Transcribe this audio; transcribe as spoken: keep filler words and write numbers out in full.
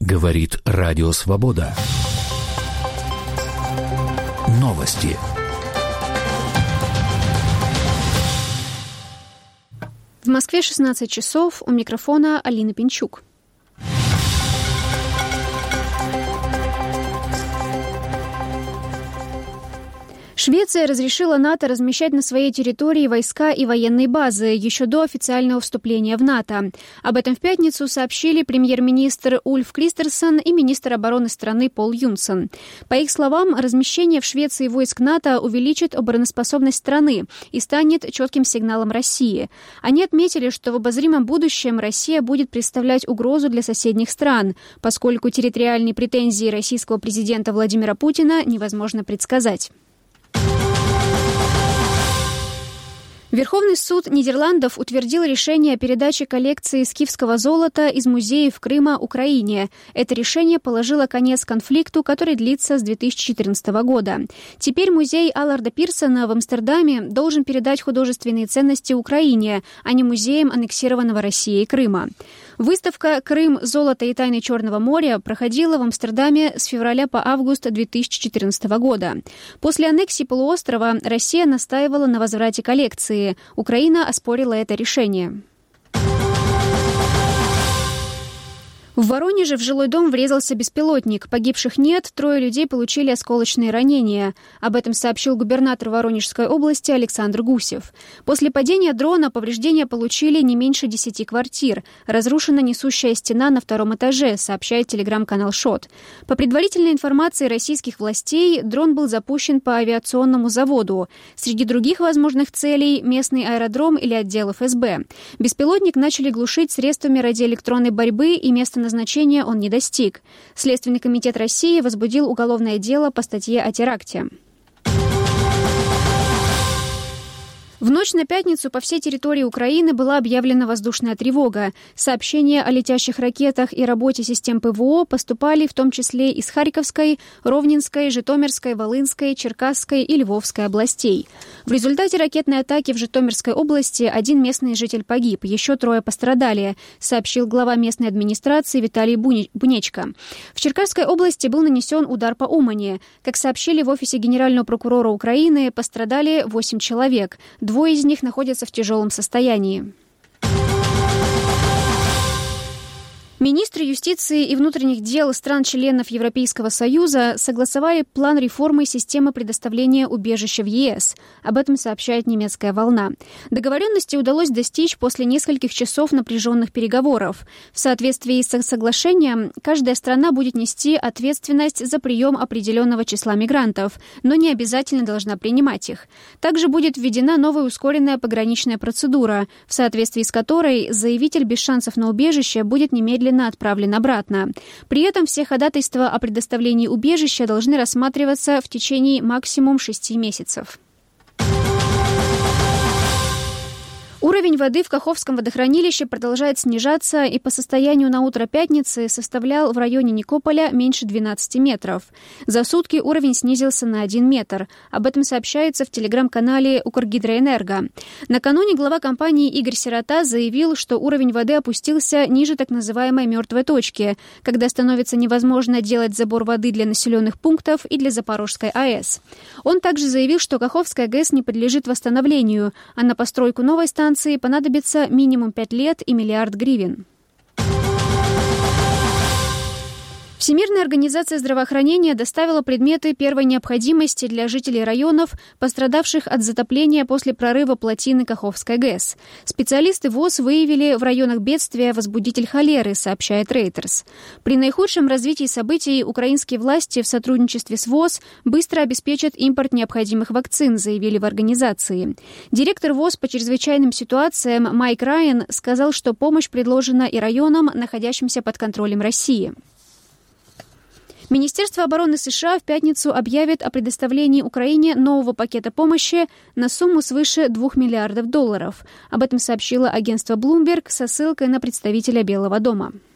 Говорит Радио Свобода. Новости. В Москве шестнадцать часов. У микрофона Алина Пинчук. Швеция разрешила НАТО размещать на своей территории войска и военные базы еще до официального вступления в НАТО. Об этом в пятницу сообщили премьер-министр Ульф Кристерсон и министр обороны страны Пол Юнсон. По их словам, размещение в Швеции войск НАТО увеличит обороноспособность страны и станет четким сигналом России. Они отметили, что в обозримом будущем Россия будет представлять угрозу для соседних стран, поскольку территориальные претензии российского президента Владимира Путина невозможно предсказать. Верховный суд Нидерландов утвердил решение о передаче коллекции скифского золота из музеев Крыма Украине. Это решение положило конец конфликту, который длится с две тысячи четырнадцатого года. Теперь музей Алларда Пирсона в Амстердаме должен передать художественные ценности Украине, а не музеям аннексированного Россией Крыма. Выставка «Крым. Золото и тайны Черного моря» проходила в Амстердаме с февраля по август две тысячи четырнадцатого года. После аннексии полуострова Россия настаивала на возврате коллекции. Украина оспорила это решение. В Воронеже в жилой дом врезался беспилотник. Погибших нет, трое людей получили осколочные ранения. Об этом сообщил губернатор Воронежской области Александр Гусев. После падения дрона повреждения получили не меньше десяти квартир. Разрушена несущая стена на втором этаже, сообщает телеграм-канал ШОТ. По предварительной информации российских властей, дрон был запущен по авиационному заводу. Среди других возможных целей – местный аэродром или отдел эф эс бэ. Беспилотник начали глушить средствами радиоэлектронной борьбы, и место назначения он не достиг. Следственный комитет России возбудил уголовное дело по статье о теракте. В ночь на пятницу по всей территории Украины была объявлена воздушная тревога. Сообщения о летящих ракетах и работе систем ПВО поступали в том числе из Харьковской, Ровненской, Житомирской, Волынской, Черкасской и Львовской областей. В результате ракетной атаки в Житомирской области один местный житель погиб, еще трое пострадали, сообщил глава местной администрации Виталий Бунечко. В Черкасской области был нанесен удар по Умани. Как сообщили в офисе генерального прокурора Украины, пострадали восемь человек. Двое из них находятся в тяжелом состоянии. Министры юстиции и внутренних дел стран-членов Европейского Союза согласовали план реформы системы предоставления убежища в е эс. Об этом сообщает немецкая «Волна». Договоренности удалось достичь после нескольких часов напряженных переговоров. В соответствии с соглашением, каждая страна будет нести ответственность за прием определенного числа мигрантов, но не обязательно должна принимать их. Также будет введена новая ускоренная пограничная процедура, в соответствии с которой заявитель без шансов на убежище будет немедленно отправлен обратно. При этом все ходатайства о предоставлении убежища должны рассматриваться в течение максимум шести месяцев. Уровень воды в Каховском водохранилище продолжает снижаться и по состоянию на утро пятницы составлял в районе Никополя меньше двенадцати метров. За сутки уровень снизился на один метр. Об этом сообщается в телеграм-канале Укргидроэнерго. Накануне глава компании Игорь Сирота заявил, что уровень воды опустился ниже так называемой мертвой точки, когда становится невозможно делать забор воды для населенных пунктов и для Запорожской а э с. Он также заявил, что Каховская ГЭС не подлежит восстановлению, а на постройку новой станции понадобится минимум пять лет и миллиард гривен. Всемирная организация здравоохранения доставила предметы первой необходимости для жителей районов, пострадавших от затопления после прорыва плотины Каховской ГЭС. Специалисты ВОЗ выявили в районах бедствия возбудитель холеры, сообщает Reuters. При наихудшем развитии событий украинские власти в сотрудничестве с ВОЗ быстро обеспечат импорт необходимых вакцин, заявили в организации. Директор ВОЗ по чрезвычайным ситуациям Майк Райан сказал, что помощь предложена и районам, находящимся под контролем России. Министерство обороны США в пятницу объявит о предоставлении Украине нового пакета помощи на сумму свыше двух миллиардов долларов. Об этом сообщило агентство Bloomberg со ссылкой на представителя Белого дома.